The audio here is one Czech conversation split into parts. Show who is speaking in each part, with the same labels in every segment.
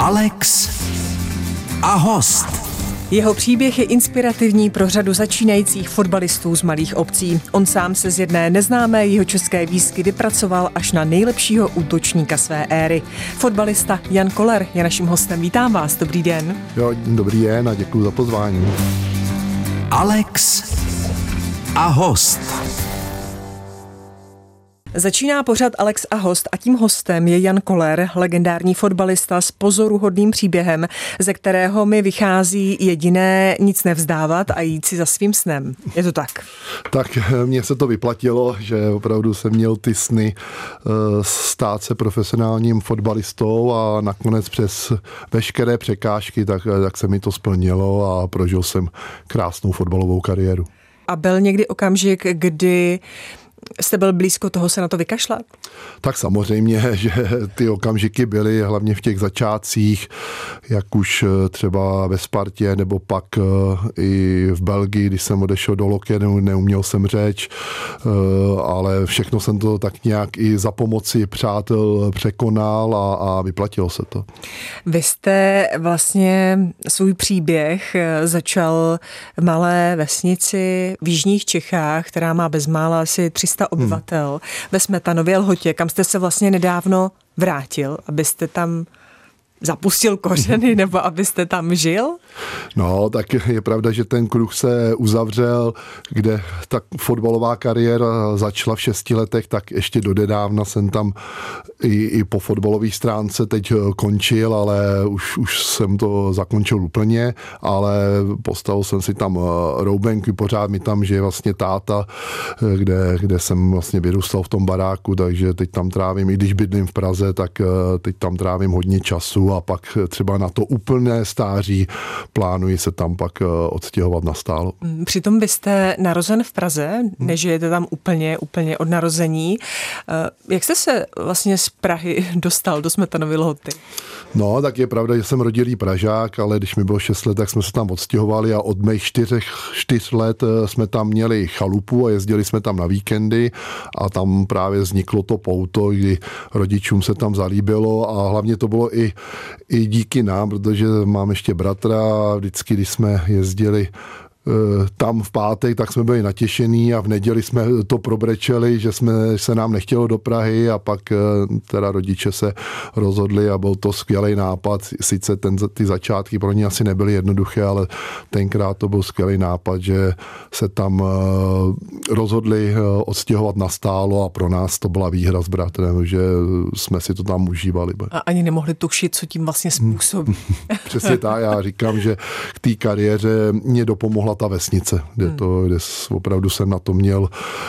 Speaker 1: Alex a host.
Speaker 2: Jeho příběh je inspirativní pro řadu začínajících fotbalistů z malých obcí. On sám se z jedné neznámé jihočeské výzky vypracoval až na nejlepšího útočníka své éry. Fotbalista Jan Koller je naším hostem. Vítám vás, dobrý den.
Speaker 3: Jo, dobrý den a děkuji za pozvání.
Speaker 1: Alex a host.
Speaker 2: Začíná pořad Alex a host a tím hostem je Jan Koller, legendární fotbalista s pozoruhodným příběhem, ze kterého mi vychází jediné nic nevzdávat a jít si za svým snem. Je to tak?
Speaker 3: Tak mně se to vyplatilo, že opravdu jsem měl ty sny stát se profesionálním fotbalistou a nakonec přes veškeré překážky, tak se mi to splnilo a prožil jsem krásnou fotbalovou kariéru.
Speaker 2: A byl někdy okamžik, kdy jste byl blízko toho se na to vykašlat?
Speaker 3: Tak samozřejmě, že ty okamžiky byly hlavně v těch začátcích, jak už třeba ve Spartě nebo pak i v Belgii, když jsem odešel do Lokke, neuměl jsem řeč, ale všechno jsem to tak nějak i za pomoci přátel překonal a vyplatilo se to.
Speaker 2: Vy jste vlastně svůj příběh začal v malé vesnici v jižních Čechách, která má bezmála asi 300 obyvatel, ve Smetanově Lhotě, kam jste se vlastně nedávno vrátil, abyste tam zapustil kořeny, nebo abyste tam žil?
Speaker 3: No, tak je pravda, že ten kruh se uzavřel, kde ta fotbalová kariéra začala v 6 letech, tak ještě dodedávna jsem tam i po fotbalové stránce teď končil, ale už jsem to zakončil úplně, ale postavil jsem si tam roubenky, pořád mi tam žije vlastně táta, kde jsem vlastně vyrůstal v tom baráku, takže teď tam trávím, i když bydlím v Praze, tak teď tam trávím hodně času a pak třeba na to úplné stáří plánuji se tam pak odstěhovat nastálo.
Speaker 2: Přitom vy jste narozen v Praze, nežijete tam úplně od narození. Jak jste se vlastně z Prahy dostal do Smetanovy Lhoty?
Speaker 3: No, tak je pravda, že jsem rodilý Pražák, ale když mi bylo 6 let, tak jsme se tam odstěhovali a od mých 4 let jsme tam měli chalupu a jezdili jsme tam na víkendy a tam právě vzniklo to pouto, kdy rodičům se tam zalíbilo a hlavně to bylo i díky nám, protože mám ještě bratra a vždycky, když jsme jezdili tam v pátek, tak jsme byli natěšení a v neděli jsme to probrečeli, že se nám nechtělo do Prahy a pak teda rodiče se rozhodli a byl to skvělý nápad. Sice ty začátky pro ně asi nebyly jednoduché, ale tenkrát to byl skvělý nápad, že se tam rozhodli odstěhovat nastálo a pro nás to byla výhra s bratrem, že jsme si to tam užívali.
Speaker 2: A ani nemohli tušit, co tím vlastně způsobí.
Speaker 3: Přesně tak, já říkám, že k té kariéře mě dopomohla ta vesnice, kde opravdu jsem na to měl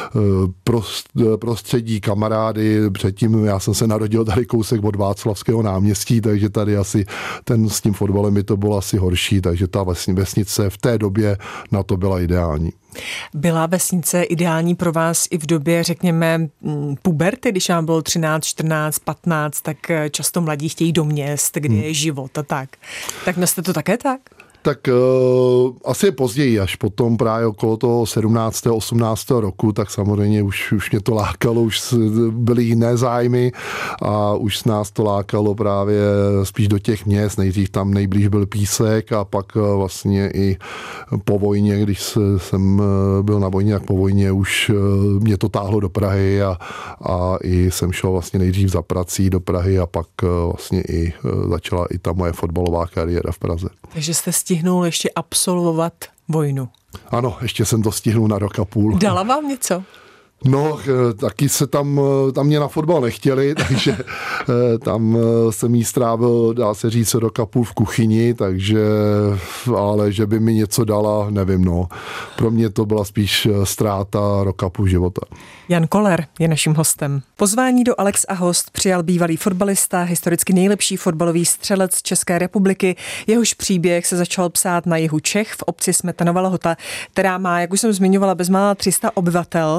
Speaker 3: prostředí, kamarády. Předtím já jsem se narodil tady kousek od Václavského náměstí, takže tady asi s tím fotbalem by to bylo asi horší, takže ta vesnice v té době na to byla ideální.
Speaker 2: Byla vesnice ideální pro vás i v době, řekněme, puberty, když vám bylo 13, 14, 15, tak často mladí chtějí do měst, kde je život a tak. Tak jste to také tak?
Speaker 3: Tak asi později, až potom právě okolo toho 17. 18. roku, tak samozřejmě už mě to lákalo, už byly jiné zájmy a už nás to lákalo právě spíš do těch měst. Nejdřív tam nejblíž byl Písek a pak vlastně i po vojně, když jsem byl na vojně, tak po vojně už mě to táhlo do Prahy a i jsem šel vlastně nejdřív za prací do Prahy a pak vlastně i začala i ta moje fotbalová kariéra v Praze.
Speaker 2: Takže jste stihnul ještě absolvovat vojnu.
Speaker 3: Ano, ještě jsem to stihnul na rok a půl.
Speaker 2: Dala vám něco?
Speaker 3: No, taky se tam mě na fotbal nechtěli, takže tam jsem jí strávil, dá se říct, rok a půl v kuchyni, takže, ale že by mi něco dala, nevím, no. Pro mě to byla spíš ztráta rok a půl života.
Speaker 2: Jan Koller je naším hostem. Pozvání do Alex a host přijal bývalý fotbalista, historicky nejlepší fotbalový střelec České republiky. Jehož příběh se začal psát na jihu Čech v obci Smetanova Lhota, která má, jak už jsem zmiňovala, bezmála 300 obyvatel.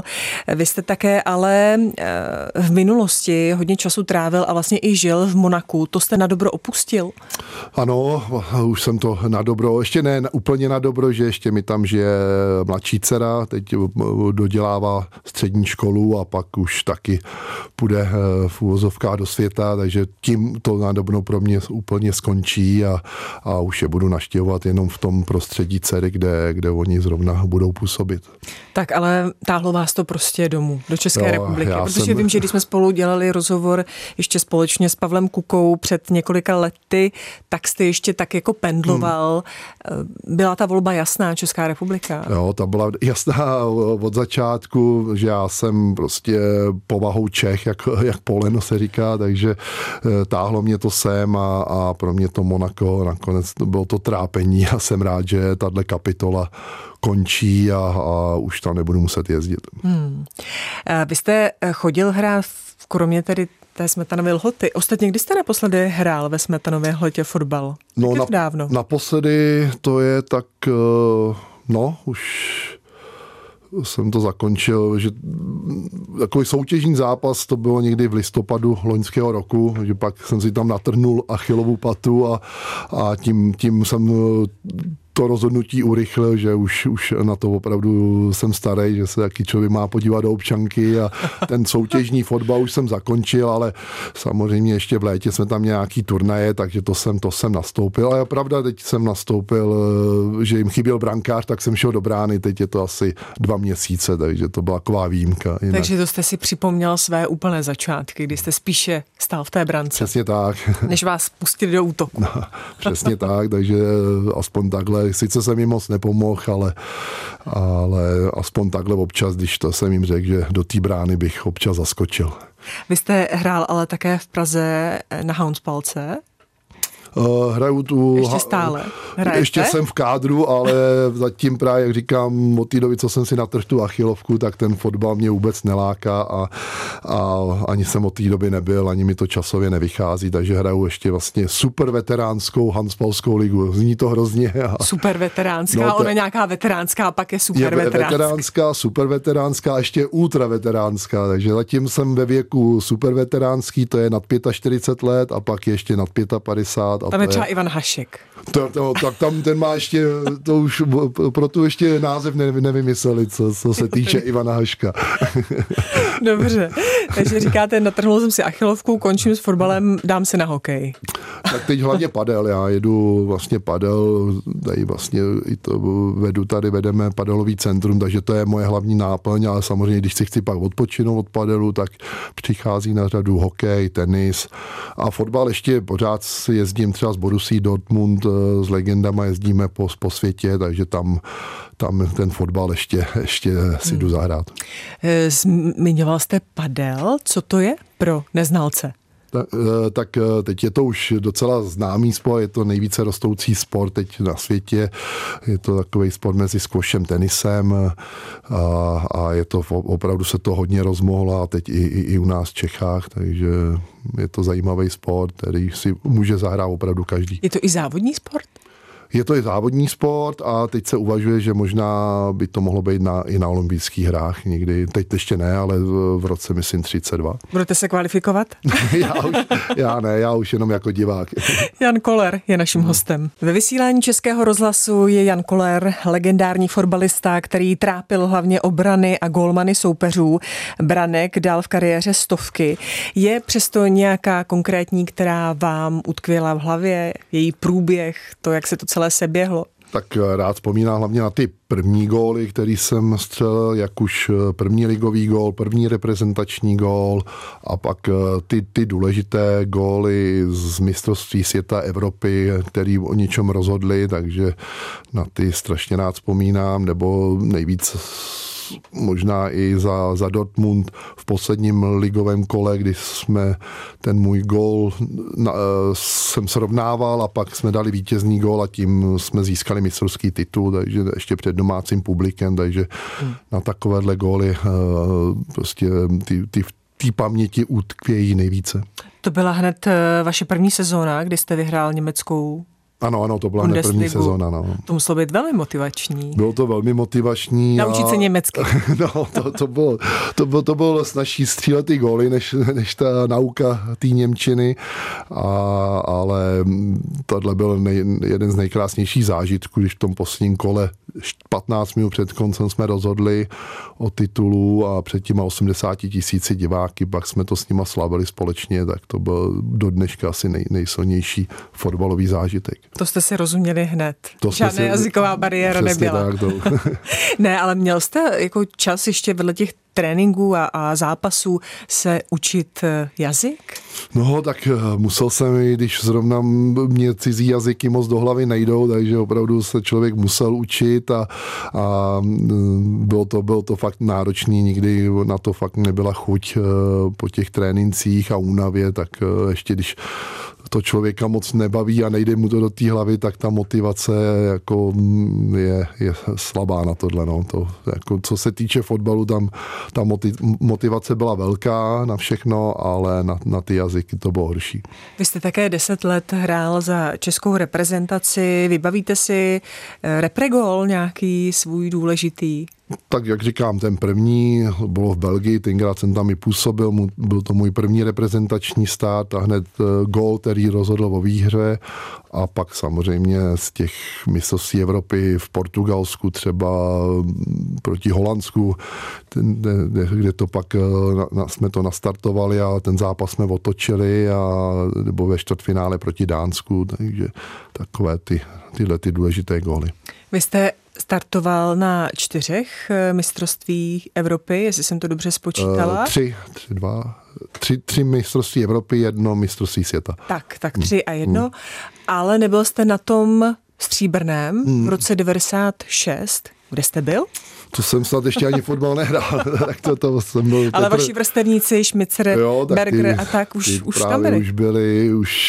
Speaker 2: Vy jste také ale v minulosti hodně času trávil a vlastně i žil v Monaku. To jste na dobro opustil?
Speaker 3: Ano, už jsem to na dobro, ještě ne úplně na dobro, že ještě mi tam žije mladší dcera, teď dodělává střední školu a pak už taky půjde v uvozovkách do světa, takže tím to na dobro pro mě úplně skončí a už je budu navštěvovat jenom v tom prostředí dcery, kde oni zrovna budou působit.
Speaker 2: Tak ale táhlo vás to prostě domů, do České republiky, protože vím, že když jsme spolu dělali rozhovor ještě společně s Pavlem Kukou před několika lety, tak jste ještě tak jako pendloval. Byla ta volba jasná, Česká republika?
Speaker 3: Jo, ta byla jasná od začátku, že já jsem prostě povahou Čech, jak Poleno se říká, takže táhlo mě to sem a pro mě to Monako nakonec bylo to trápení a jsem rád, že tahle kapitola končí a už tam nebudu muset jezdit.
Speaker 2: Vy jste chodil hrát kromě tedy té Smetanovy Lhoty. Ostatně, kdy jste naposledy hrál ve Smetanově Lhotě fotbal?
Speaker 3: No,
Speaker 2: dávno?
Speaker 3: Naposledy to je tak, už jsem to zakončil, že takový soutěžní zápas to bylo někdy v listopadu loňského roku, že pak jsem si tam natrhnul Achillovu patu a tím jsem to rozhodnutí urychlil, že už na to opravdu jsem starý, že se taky člověk má podívat do občanky a ten soutěžní fotbal už jsem zakončil, ale samozřejmě ještě v létě jsme tam nějaký turnaje, takže to jsem nastoupil. Ale pravda, teď jsem nastoupil, že jim chyběl brankář, tak jsem šel do brány, teď je to asi 2 měsíce, takže to byla taková výjimka. Jinak.
Speaker 2: Takže to jste si připomněl své úplné začátky, kdy jste spíše stál v té brance.
Speaker 3: Přesně tak.
Speaker 2: Než vás pustili do útoku.
Speaker 3: No, přesně tak, takže aspoň takhle. Sice jsem jim moc nepomohl, ale aspoň takhle občas, když to jsem jim řekl, že do té brány bych občas zaskočil.
Speaker 2: Vy jste hrál ale také v Praze na Hounspalce?
Speaker 3: Hraju tu...
Speaker 2: Ještě stále hrajete?
Speaker 3: Ještě jsem v kádru, ale zatím právě, jak říkám, od té doby, co jsem si natrhl tu achilovku, tak ten fotbal mě vůbec neláká a ani jsem od té doby nebyl, ani mi to časově nevychází, takže hraju ještě vlastně super veteránskou handballskou ligu. Zní to hrozně.
Speaker 2: Super veteránská, ona nějaká veteránská, pak je super veteránská.
Speaker 3: Super veteránská, ještě ultra veteránská, takže zatím jsem ve věku super veteránský, to je nad 45 let a pak ještě nad 55.
Speaker 2: Tam je třeba Ivan Hašek.
Speaker 3: Tak tam ten má ještě, to už pro tu ještě název nevymysleli, co se týče Ivana Haška.
Speaker 2: Dobře, takže říkáte, natrhnul jsem si achilovku, končím s fotbalem, dám se na hokej.
Speaker 3: Tak teď hlavně padel, já jedu vlastně padel, tady vlastně i to vedeme padelový centrum, takže to je moje hlavní náplň, ale samozřejmě, když si chci pak odpočinout od padelu, tak přichází na řadu hokej, tenis a fotbal ještě pořád si jezdím třeba z Borussí Dortmund, s legendama jezdíme po světě, takže tam ten fotbal ještě si jdu zahrát.
Speaker 2: Zmiňoval jste padel, co to je pro neznalce?
Speaker 3: Tak teď je to už docela známý sport, je to nejvíce rostoucí sport teď na světě, je to takový sport mezi squashem, tenisem a je to opravdu se to hodně rozmohlo a teď i u nás v Čechách, takže je to zajímavý sport, který si může zahrát opravdu každý.
Speaker 2: Je to i závodní sport?
Speaker 3: Je to i závodní sport a teď se uvažuje, že možná by to mohlo být i na olympijských hrách někdy. Teď ještě ne, ale v roce myslím 32.
Speaker 2: Budete se kvalifikovat?
Speaker 3: Já už jenom jako divák.
Speaker 2: Jan Koller je naším hostem. Ve vysílání Českého rozhlasu je Jan Koller, legendární fotbalista, který trápil hlavně obrany a gólmany soupeřů. Branek dal v kariéře stovky. Je přesto nějaká konkrétní, která vám utkvěla v hlavě, její průběh, to, jak se to celé seběhlo?
Speaker 3: Tak rád vzpomínám hlavně na ty první góly, který jsem střelil, jak už první ligový gól, první reprezentační gól a pak ty důležité góly z mistrovství světa Evropy, který o něčem rozhodli, takže na ty strašně rád vzpomínám, nebo nejvíc možná i za Dortmund v posledním ligovém kole, kdy jsme ten můj gól jsem srovnával a pak jsme dali vítězný gól a tím jsme získali mistrovský titul, takže ještě před domácím publikem, takže na takovéhle góly prostě ty paměti utkvějí nejvíce.
Speaker 2: To byla hned vaše první sezóna, kdy jste vyhrál německou
Speaker 3: Ano, to byla první sezóna. No.
Speaker 2: To muselo být velmi motivační.
Speaker 3: Bylo to velmi motivační.
Speaker 2: Naučit se německy.
Speaker 3: No, to bylo snažší střílet ty góly, než ta nauka té němčiny, ale tohle byl jeden z nejkrásnějších zážitků, když v tom posledním kole 15 minut před koncem jsme rozhodli o titulu a před těma 80 000 diváky, pak jsme to s nima slavili společně, tak to byl do dneška asi nejsilnější fotbalový zážitek.
Speaker 2: To jste si rozuměli hned. Žádná jazyková bariéra nebyla. Ne, ale měl jste jako čas ještě vedle těch tréninků a zápasů se učit jazyk?
Speaker 3: No, tak musel jsem, když zrovna mě cizí jazyky moc do hlavy nejdou, takže opravdu se člověk musel učit a bylo to fakt náročný, nikdy na to fakt nebyla chuť po těch trénincích a únavě, tak ještě když to člověka moc nebaví a nejde mu to do té hlavy, tak ta motivace jako je slabá na tohle. No. To, jako, co se týče fotbalu, tam ta motivace byla velká na všechno, ale na ty jazyky to bylo horší.
Speaker 2: Vy jste také 10 let hrál za českou reprezentaci. Vybavíte si repregol nějaký svůj důležitý?
Speaker 3: Tak jak říkám, ten první bylo v Belgii, tenkrát jsem tam i působil, byl to můj první reprezentační start a hned gól, který rozhodl o výhře a pak samozřejmě z těch mistrovství Evropy v Portugalsku třeba proti Holandsku, kde to pak jsme to nastartovali a ten zápas jsme otočili nebo ve čtvrtfinále proti Dánsku, takže takové tyhle důležité góly.
Speaker 2: Vy jste startoval na 4 mistrovství Evropy, jestli jsem to dobře spočítala.
Speaker 3: 3 mistrovství Evropy, 1 mistrovství světa.
Speaker 2: Tak 3 a 1, ale nebyl jste na tom stříbrném v roce 96. Kde jste byl?
Speaker 3: To jsem snad ještě ani fotbal nehrál. Tak to jsem byl
Speaker 2: ale vaši vrstevníci, Šmicer, Berger a tak už tam byli.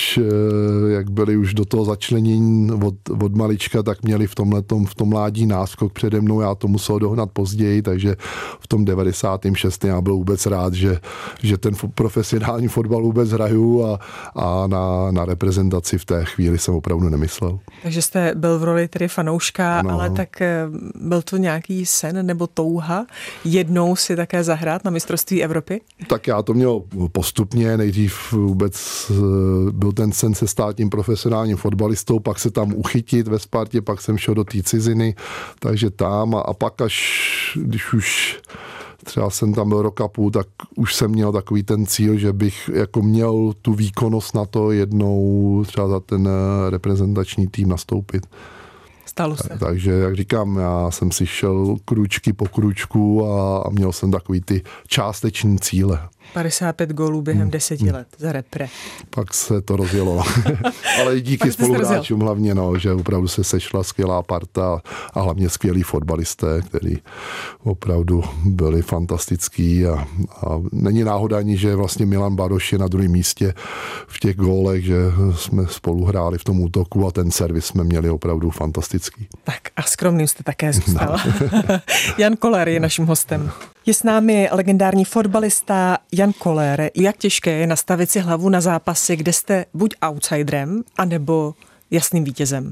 Speaker 3: Jak byli už do toho začlenění od malička, tak měli v tom mládí náskok přede mnou, já to musel dohnat později, takže v tom 96. já byl vůbec rád, že ten profesionální fotbal vůbec hraju a na reprezentaci v té chvíli jsem opravdu nemyslel.
Speaker 2: Takže jste byl v roli tedy fanouška, ale tak byl to nějaký sen nebo touha jednou si také zahrát na mistrovství Evropy?
Speaker 3: Tak já to měl postupně, nejdřív vůbec byl ten sen se stát tím profesionálním fotbalistou, pak se tam uchytit ve Spartě, pak jsem šel do té ciziny, takže tam a pak když už třeba jsem tam byl rok a půl, tak už jsem měl takový ten cíl, že bych jako měl tu výkonnost na to jednou třeba za ten reprezentační tým nastoupit.
Speaker 2: Stalo se.
Speaker 3: Takže, jak říkám, já jsem si šel krůčky po krůčku a měl jsem takový ty částeční cíle.
Speaker 2: 55 gólů během 10 let za repre.
Speaker 3: Pak se to rozjelo. Ale i díky spoluhráčům hlavně, že opravdu se sešla skvělá parta a hlavně skvělí fotbalisté, kteří opravdu byli fantastický a není náhoda ani, že vlastně Milan Baroš je na druhém místě v těch gólech, že jsme spolu hráli v tom útoku a ten servis jsme měli opravdu fantastický.
Speaker 2: Tak a skromným jste také zůstal. Jan Koller je naším hostem. Je s námi legendární fotbalista Jan Koller. Jak těžké je nastavit si hlavu na zápasy, kde jste buď outsiderem, anebo jasným vítězem?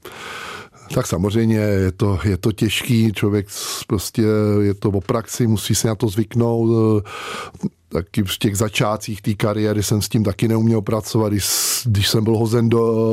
Speaker 3: Tak samozřejmě je to těžký, člověk prostě je to o praxi, musí se na to zvyknout. Taky v těch začátcích té kariéry jsem s tím taky neuměl pracovat, když jsem byl hozen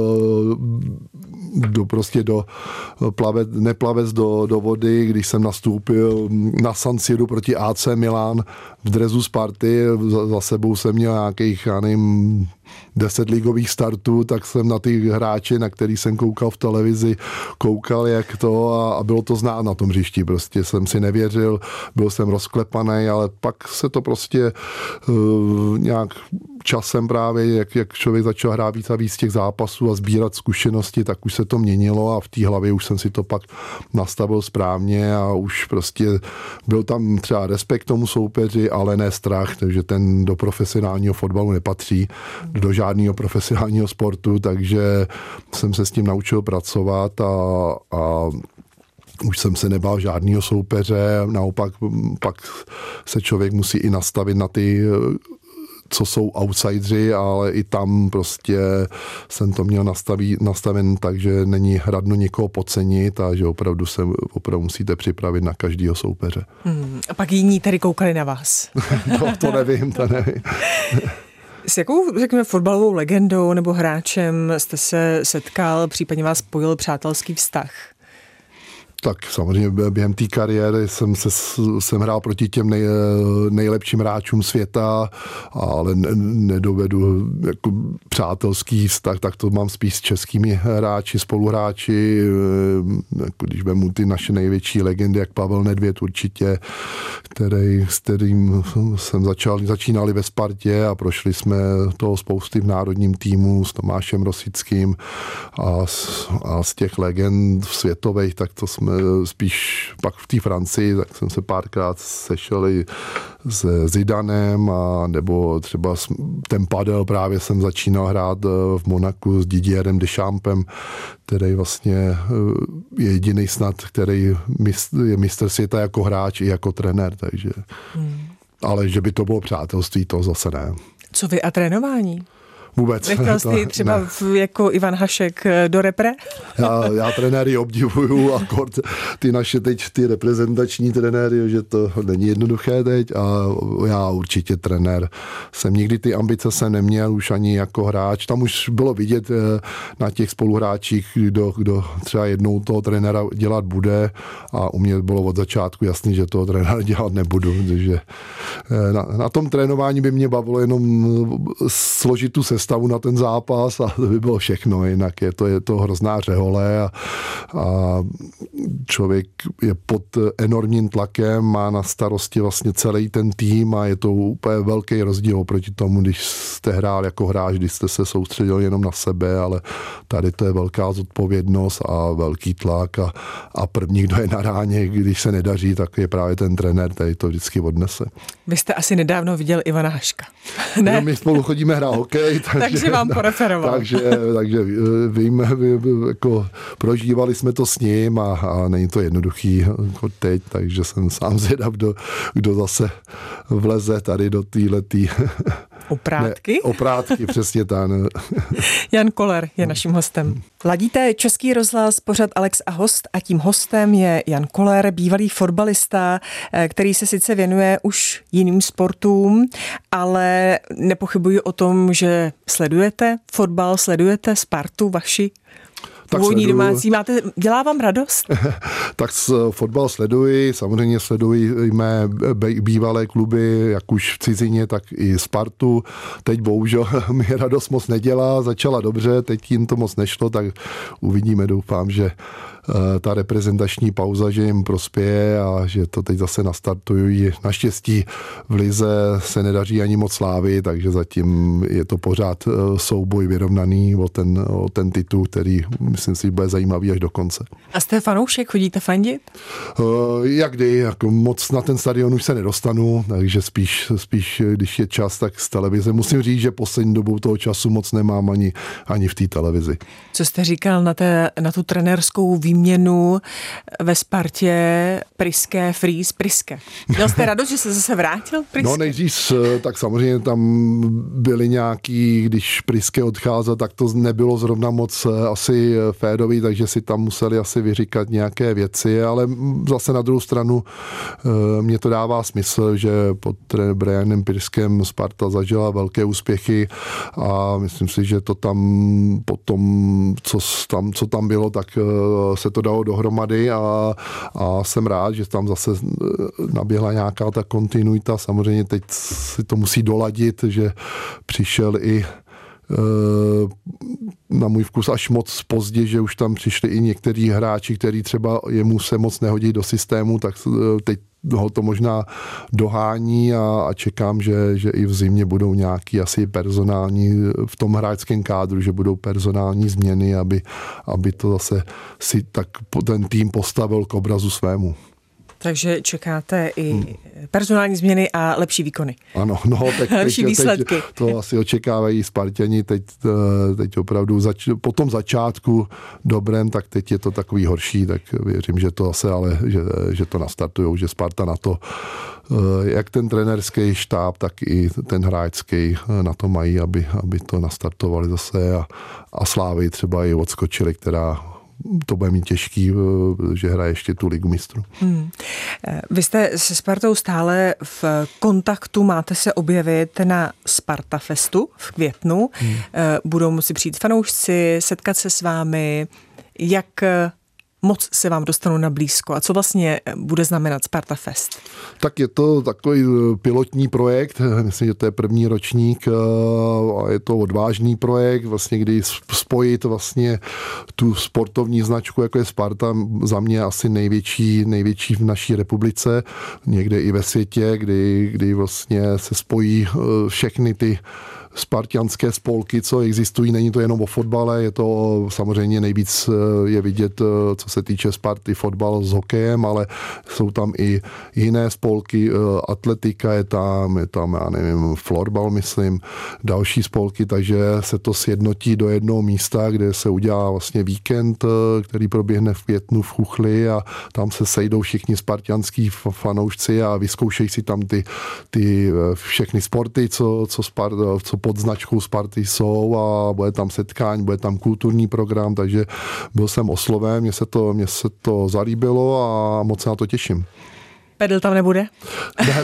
Speaker 3: neplavec do vody, když jsem nastoupil na San Siro proti AC Milan v dresu Sparty, za sebou jsem měl nějakých, 10 ligových startů, tak jsem na ty hráče, na který jsem koukal v televizi, jak to a bylo to znát na tom hřišti. Prostě jsem si nevěřil, byl jsem rozklepaný, ale pak se to prostě nějak časem právě, jak člověk začal hrát víc a víc těch zápasů a sbírat zkušenosti, tak už se to měnilo a v té hlavě už jsem si to pak nastavil správně a už prostě byl tam třeba respekt tomu soupeři, ale ne strach, takže ten do profesionálního fotbalu nepatří, do žádného profesionálního sportu, takže jsem se s tím naučil pracovat a už jsem se nebál žádného soupeře, naopak pak se člověk musí i nastavit na co jsou outsidři, ale i tam prostě jsem to měl nastaven tak, že není radno nikoho podcenit a že opravdu musíte připravit na každého soupeře.
Speaker 2: A pak jiní tady koukali na vás.
Speaker 3: To nevím.
Speaker 2: S jakou, řekněme, fotbalovou legendou nebo hráčem jste se setkal, případně vás spojil přátelský vztah?
Speaker 3: Tak samozřejmě během té kariéry jsem hrál proti těm nejlepším hráčům světa, ale nedovedu jako přátelský vztah, tak to mám spíš s českými hráči, spoluhráči, jako když vemu ty naše největší legendy, jak Pavel Nedvěd určitě, s kterým jsem začínali ve Spartě a prošli jsme toho spousty v národním týmu s Tomášem Rosickým a z těch legend světových, tak to jsme spíš pak v té Francii, tak jsem se párkrát sešel i s Zidanem a nebo třeba ten padel právě jsem začínal hrát v Monaku s Didierem Deschampsem, který vlastně je jediný snad, který je mistr světa jako hráč i jako trenér, takže ale že by to bylo přátelství, to zase ne.
Speaker 2: Co vy a trénování?
Speaker 3: Vůbec.
Speaker 2: Nechtěl jsi třeba jako Ivan Hašek do repre?
Speaker 3: Já trenéry obdivuju a ty naše teď, ty reprezentační trenéry, že to není jednoduché teď a já určitě trenér jsem nikdy ty ambice jsem neměl už ani jako hráč. Tam už bylo vidět na těch spoluhráčích, kdo třeba jednou toho trenéra dělat bude a u mě bylo od začátku jasný, že toho trenéra dělat nebudu. Takže na tom trénování by mě bavilo jenom složit tu sestavu na ten zápas a to by bylo všechno, jinak je to hrozná řehole a člověk je pod enormním tlakem, má na starosti vlastně celý ten tým a je to úplně velký rozdíl oproti tomu, když jste hrál jako hráč, když jste se soustředil jenom na sebe, ale tady to je velká zodpovědnost a velký tlak a první, kdo je na ráně, když se nedaří, tak je právě ten trenér, který to vždycky odnese.
Speaker 2: Vy jste asi nedávno viděl Ivana Haška, ne?
Speaker 3: No, my spolu chodíme hrát hokej,
Speaker 2: takže vám poreferoval.
Speaker 3: Takže víme, jako prožívali jsme to s ním a není to jednoduchý jako teď, takže jsem sám zvědav, kdo zase vleze tady do téhletý
Speaker 2: oprátky?
Speaker 3: Oprátky, přesně tak.
Speaker 2: Jan Koller je naším hostem. Ladíte Český rozhlas, pořad Alex a host a tím hostem je Jan Koller, bývalý fotbalista, který se sice věnuje už jiným sportům, ale nepochybuji o tom, že sledujete fotbal, sledujete Spartu vaši původní domácí. Dělá vám radost?
Speaker 3: Tak fotbal sleduji, samozřejmě sleduji mé bývalé kluby, jak už v cizině, tak i Spartu. Teď bohužel mi radost moc nedělá, začala dobře, teď jim to moc nešlo, tak uvidíme, doufám, že ta reprezentační pauza, že jim prospěje a že to teď zase nastartují. Naštěstí v lize se nedaří ani moc slávy, takže zatím je to pořád souboj vyrovnaný o ten titul, který myslím si bude zajímavý až do konce.
Speaker 2: A jste fanoušek, chodíte fandit?
Speaker 3: Jak kdy, jako moc na ten stadion už se nedostanu, takže spíš když je čas, tak z televize. Musím říct, že poslední dobou toho času moc nemám ani v té televizi.
Speaker 2: Co jste říkal na tu trenérskou výměnu ve Spartě Priske? Měl jste radost, že se zase vrátil Priske?
Speaker 3: No nejdřív, tak samozřejmě tam byly nějaký, když Priske odcházel, tak to nebylo zrovna moc asi férový, takže si tam museli asi vyříkat nějaké věci, ale zase na druhou stranu mě to dává smysl, že pod Brianem Priskem Sparta zažila velké úspěchy a myslím si, že to tam potom, co tam bylo, tak se to dalo dohromady a jsem rád, že tam zase naběhla nějaká ta kontinuita. Samozřejmě teď si to musí doladit, že přišel i na můj vkus až moc pozdě, že už tam přišli i někteří hráči, kteří třeba jemu se moc nehodí do systému, tak teď ho to možná dohání a čekám, že i v zimě budou nějaký asi personální v tom hráčském kádru, že budou personální změny, aby to zase si tak ten tým postavil k obrazu svému.
Speaker 2: Takže čekáte i personální změny a lepší výkony.
Speaker 3: Ano,
Speaker 2: lepší výsledky.
Speaker 3: Teď to asi očekávají Sparťani, teď opravdu po tom začátku dobrém, tak teď je to takový horší, tak věřím, že to zase, ale že to nastartujou, že Sparta na to, jak ten trenérský štáb, tak i ten hráčský na to mají, aby to nastartovali zase a Slávy třeba i odskočili, která to bude mít těžký, že hraje ještě tu ligu mistrů.
Speaker 2: Vy jste se Spartou stále v kontaktu, máte se objevit na Sparta Festu v květnu. Budou muset přijít fanoušci, setkat se s vámi. Jak moc se vám dostanou na blízko a co vlastně bude znamenat Sparta Fest?
Speaker 3: Tak je to takový pilotní projekt, myslím, že to je první ročník a je to odvážný projekt, vlastně kdy spojit vlastně tu sportovní značku, jako je Sparta, za mě asi největší v naší republice, někde i ve světě, kdy vlastně se spojí všechny ty spartianské spolky, co existují. Není to jenom o fotbale, je to samozřejmě nejvíc je vidět, co se týče Sparty, fotbal s hokejem, ale jsou tam i jiné spolky, atletika je tam, já nevím, florbal, myslím, další spolky, takže se to sjednotí do jednoho místa, kde se udělá vlastně víkend, který proběhne v květnu v Chuchli a tam se sejdou všichni spartianský fanoušci a vyzkoušejí si tam ty všechny sporty, co pod značkou Sparty jsou a bude tam setkání, bude tam kulturní program, takže byl jsem osloven, mně se to zalíbilo a moc se na to těším.
Speaker 2: Pedl tam nebude?
Speaker 3: Ne,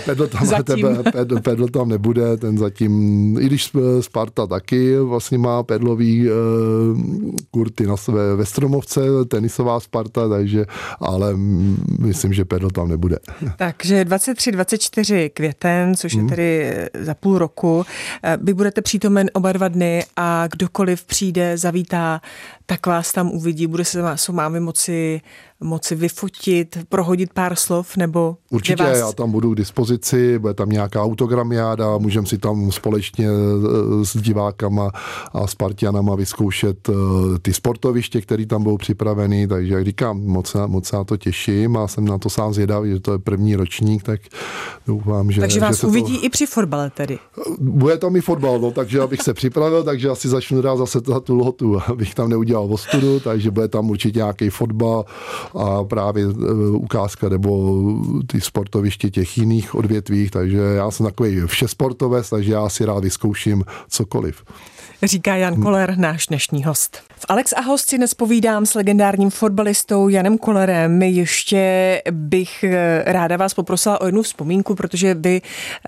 Speaker 3: pedl tam nebude, ten zatím, i když Sparta taky vlastně má pedlový kurty ve Stromovce, tenisová Sparta, takže, ale myslím, že pedl tam nebude.
Speaker 2: Takže 23-24 květen, což je tedy za půl roku, vy budete přítomen oba 2 dny a kdokoliv přijde, zavítá, tak vás tam uvidí, bude se s vámi moci vyfotit, prohodit pár slov, nebo...
Speaker 3: Určitě, já tam budu k dispozici, bude tam nějaká autogramiáda, můžeme si tam společně s divákama a Spartianama vyzkoušet ty sportoviště, které tam budou připraveny, takže jak říkám, moc na to těším a jsem na to sám zvědavý, že to je první ročník, tak doufám, že...
Speaker 2: Takže vás uvidí i při fotbale tedy.
Speaker 3: Bude tam i fotbal, no, takže abych se připravil, takže asi začnu dát zase tu lhotu, abych tam neudělal ostudu, takže bude tam určitě nějaký fotbal a právě ukázka nebo ty sportoviště těch jiných odvětvích, takže já jsem takový všesportovec, takže já si rád vyzkouším cokoliv.
Speaker 2: Říká Jan Koller, náš dnešní host. V Alex a host si dnes povídám s legendárním fotbalistou Janem Kollerem. Ještě bych ráda vás poprosila o jednu vzpomínku, protože vy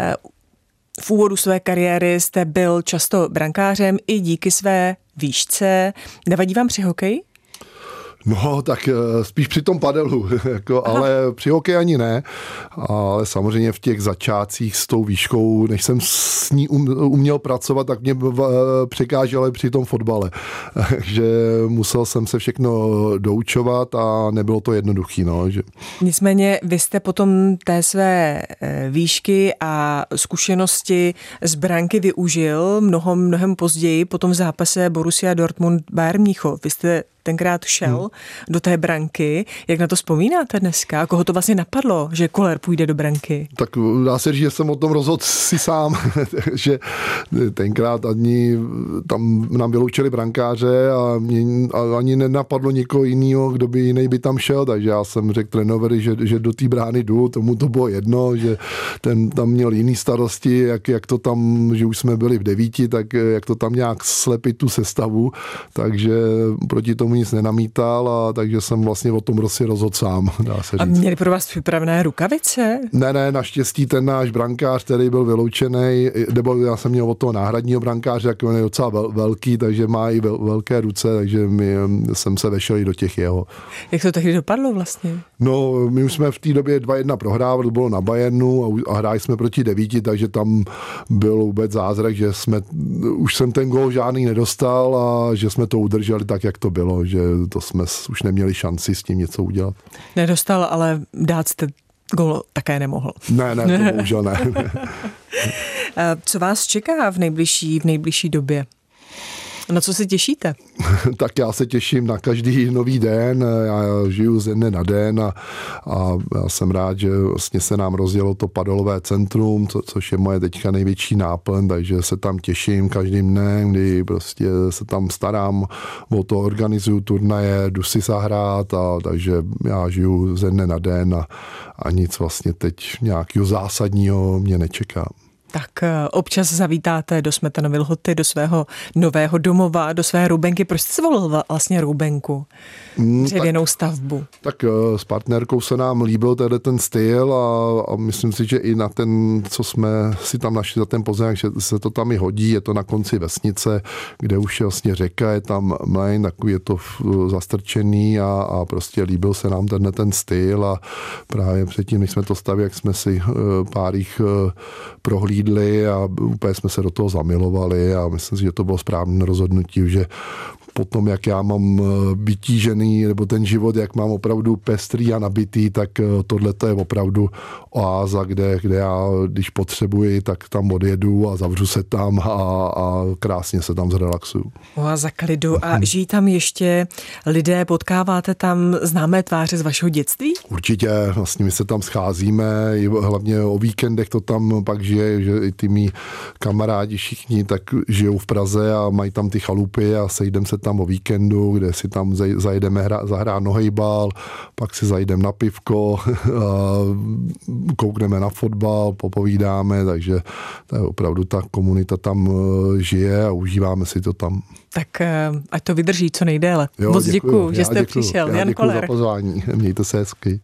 Speaker 2: v úvodu své kariéry jste byl často brankářem i díky své výšce. Nevadí vám při hokeji?
Speaker 3: No, tak spíš při tom padelu, ale při hokeji ani ne, ale samozřejmě v těch začátcích s tou výškou, než jsem s ní uměl pracovat, tak mě překáželo při tom fotbale, takže musel jsem se všechno doučovat a nebylo to jednoduchý. No, že...
Speaker 2: Nicméně vy jste potom té své výšky a zkušenosti z branky využil mnohem později, potom v zápase Borussia Dortmund Bayern Mnichov. Vy jste tenkrát šel do té branky. Jak na to vzpomínáte dneska? Koho to vlastně napadlo, že Koller půjde do branky?
Speaker 3: Tak dá se říct, že jsem o tom rozhodl si sám, že tenkrát tam nám vyloučili brankáře a ani nenapadlo nikoho jiného, kdo by jiný by tam šel, takže já jsem řekl trenérovi, že do té brány jdu, tomu to bylo jedno, že ten tam měl jiný starosti, jak to tam, že už jsme byli v 9, tak jak to tam nějak slepit tu sestavu, takže proti tomu nic nenamítal, a takže jsem vlastně o tom rozhodl sám, dá se říct.
Speaker 2: A měli pro vás připravené rukavice?
Speaker 3: Ne, naštěstí ten náš brankář, který byl vyloučený, nebo já jsem měl od toho náhradního brankáře, jak on je docela velký, takže má i velké ruce, takže jsem se vešel i do těch jeho.
Speaker 2: Jak to tehdy dopadlo vlastně?
Speaker 3: No, my už jsme v té době 2-1 prohrávali, to bylo na Bayernu a hráli jsme proti 9, takže tam byl vůbec zázrak, že už jsem ten gól žádný nedostal a že jsme to udrželi tak, jak to bylo, že to jsme už neměli šanci s tím něco udělat.
Speaker 2: Nedostal, ale dát jste gól také nemohl.
Speaker 3: Ne, to bohužel ne.
Speaker 2: Co vás čeká v nejbližší době? Na co se těšíte?
Speaker 3: Tak já se těším na každý nový den, já žiju ze dne na den a já jsem rád, že vlastně se nám rozjelo to padolové centrum, což je moje teďka největší náplň, takže se tam těším každým dnem, kdy prostě se tam starám o to, organizuju turnaje, jdu si zahrát, takže já žiju ze dne na den a nic vlastně teď nějakého zásadního mě nečeká.
Speaker 2: Tak občas zavítáte do Smetanovy Lhoty, do svého nového domova, do své Roubenky. Proč jste zvolil vlastně Roubenku? Dřevěnou stavbu.
Speaker 3: Tak s partnerkou se nám líbil ten styl a myslím si, že i na ten, co jsme si tam našli za ten pozemek, že se to tam i hodí. Je to na konci vesnice, kde už je vlastně řeka, je tam mlejn, takový je to zastrčený a prostě líbil se nám ten styl a právě předtím, než jsme to stavili, jak jsme si pár jich prohlídli a úplně jsme se do toho zamilovali a myslím si, že to bylo správné rozhodnutí, že potom, jak já mám vytížený, nebo ten život, jak mám opravdu pestrý a nabitý, tak tohle je opravdu oáza, kde já, když potřebuji, tak tam odjedu a zavřu se tam a krásně se tam zrelaxuju.
Speaker 2: Oáza klidu. A žijí tam ještě lidé, potkáváte tam známé tváře z vašeho dětství?
Speaker 3: Určitě, vlastně my se tam scházíme, hlavně o víkendech to tam pak žije, že i ty mý kamarádi všichni tak žijou v Praze a mají tam ty chalupy a sejdem se tam o víkendu, kde si tam zajdeme zahrát nohejbal, pak si zajdeme na pivko, koukneme na fotbal, popovídáme, takže to je opravdu ta komunita tam žije a užíváme si to tam.
Speaker 2: Tak ať to vydrží co nejdéle. Moc děkuju, že jste přišel.
Speaker 3: Já děkuju za pozvání. Mějte se hezky.